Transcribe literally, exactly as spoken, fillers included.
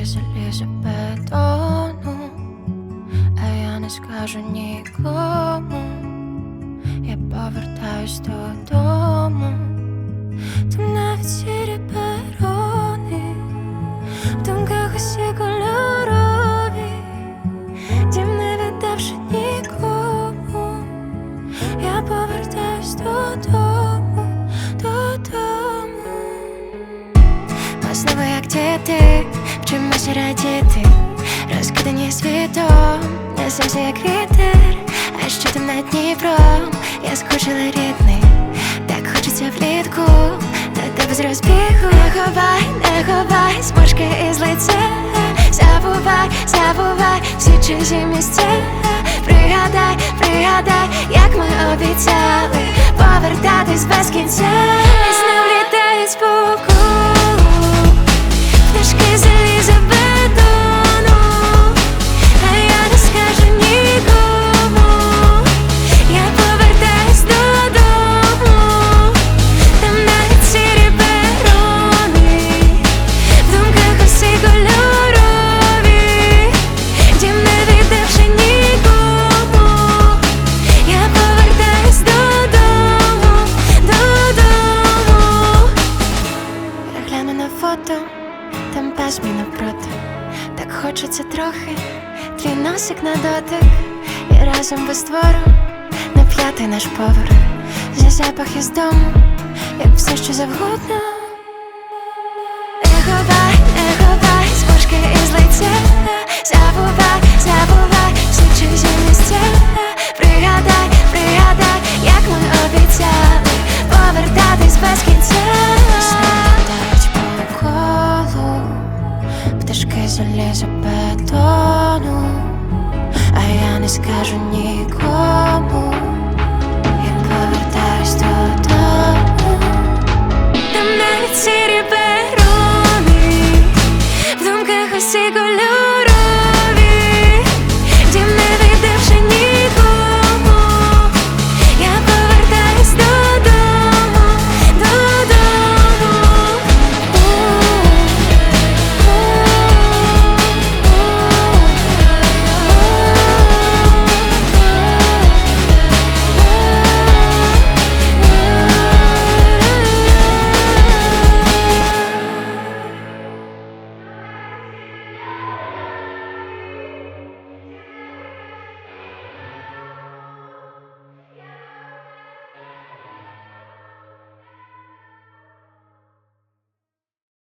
пташки залізобетону, а я не скажу нікому. Я повертаюсь додому. Там навіть сірі перони, в думках усі кольорові, дім не віддавши нікому. Я повертаюсь додому, додому. Ми знову як діти, вчимося радіти, розкидані світом, несемося як вітер. А що там над Дніпром, я скучила рідний, так хочеться влітку, до тебе з розбігу. Не ховай, не ховай смужки із лиця, забувай, забувай всі чужі місця. Пригадай, пригадай, як ми обіцяли повертатись без кінця. І знов літають по колу пташки залізобетону, а я не скажу нікому. Я повертаюсь додому. Там навіть сірі перони, в думках усі кольорові, дім не віддавши нікому. Я повертаюсь додому, додому. Я гляну на фото, там пес мій навпроти. Так хочеться трохи, твій носик на дотик, і разом без двору на п'ятий наш поверх. Зі запах із дому, як все, що завгодно. Не ховай, не ховай смужки із лиця, забувай, забувай всі чужі місця. Пригадай, пригадай, як ми обіцяли повертатись без кінця. Літають по колу пташки залізобетону, а я не скажу нікому. Я повертаюсь додому. Там навіть сірі перони, в думках усі